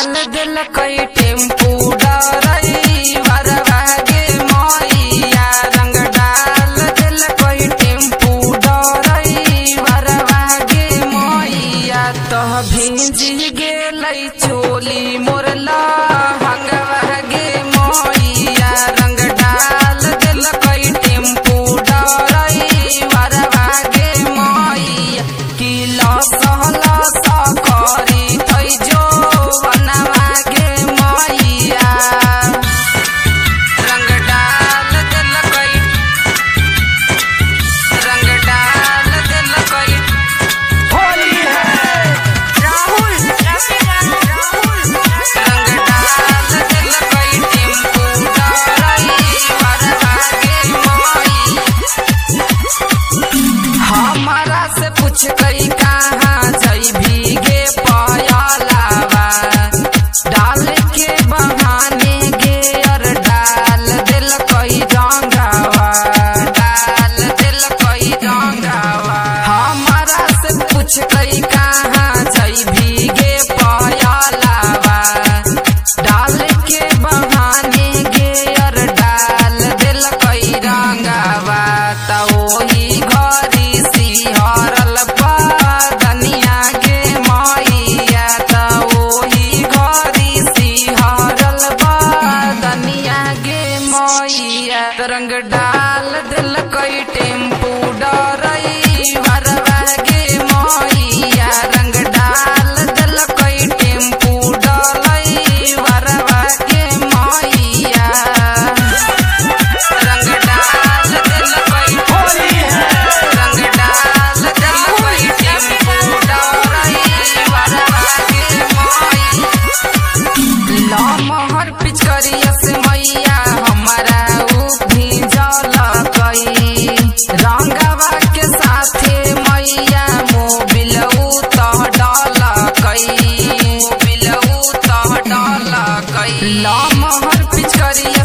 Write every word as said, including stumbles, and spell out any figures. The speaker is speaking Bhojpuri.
डाल दिल कई टेम्पू डरई वरवा गे मैया रंग डाल दिल कई टेम्पू डरई वरवा गे मैया तह भीज गेलई चोली मोरला हंगवा गे मैया रंग डाल दिल कई टेम्पू डरई वरवा गे मैया किला सहला सकरी थई जो बनवा गे मैया रंग डाल दिल कई रंग डाल दिल कई होली है राहुल राहुल रंग डाल दिल कई टेम्पू डरई वरवा गे मैया हमारा से पूछ कई कहाँ जई भीगे पयालावा डाल के बहाने गे और डाल दिल कई रंगावा डाल दिल कई रंगावा हमारा से पूछ कई कहाँ जई भीगे पयालावा डाल के बहाने गे और डाल दिल कई रंगावा त ओही घरी सिहरल बदनिया गे मैया त ओही घरी सिहरल बदनिया गे मैया रंग डाल दिल कई टेम्पू डरई वरवा गे मैया रंग डाल दिल कई टेम्पू डरई वरवा गे मैया रंग डाल दिल कई होली है रंग डाल दिल कई टेम्पू डरई वरवा गे मैया लमहर पिचकरिया से मैया हमारा उ भीजल कई रंगवा के साथे मैया मोबिल उ तह डाल कई मोबिल उ तह डाल कई लमहर पिचकरिया